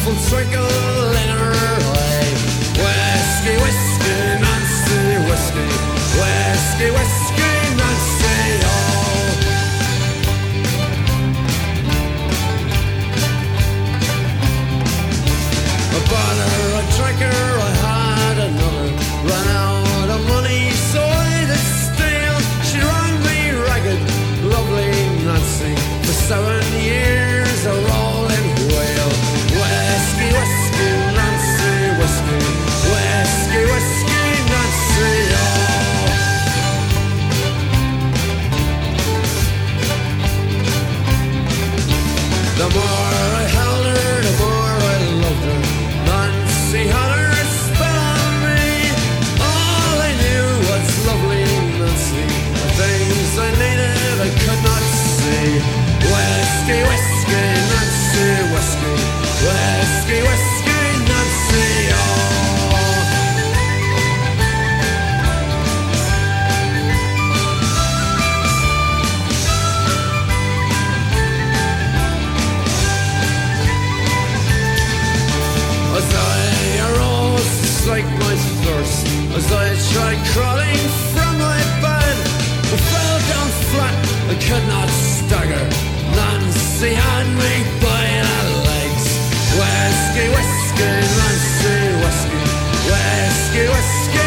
gleeful twinkle in her eye. Whiskey, whiskey, Nancy, whiskey. Whiskey, whiskey, Nancy, oh. I bought her a drinker, I had another. Ran out of money, so I did steal. She ran me ragged, lovely Nancy, for 7 years a rolling whale. Whiskey, whiskey, Nancy, whiskey. Whiskey, whiskey, Nancy, oh. The more I held her, the more I loved her. Nancy had her spell on me. All I knew was lovely Nancy. The things I needed I could not see. Whiskey, whiskey, Nancy, whiskey. Whiskey, whiskey, Nancy, oh. As I arose to slake my thirst, as I tried crawling from my bed, I fell down flat, I could not stagger. Nancy had me by the legs. Whiskey, whiskey, Nancy, whiskey. Whiskey, whiskey,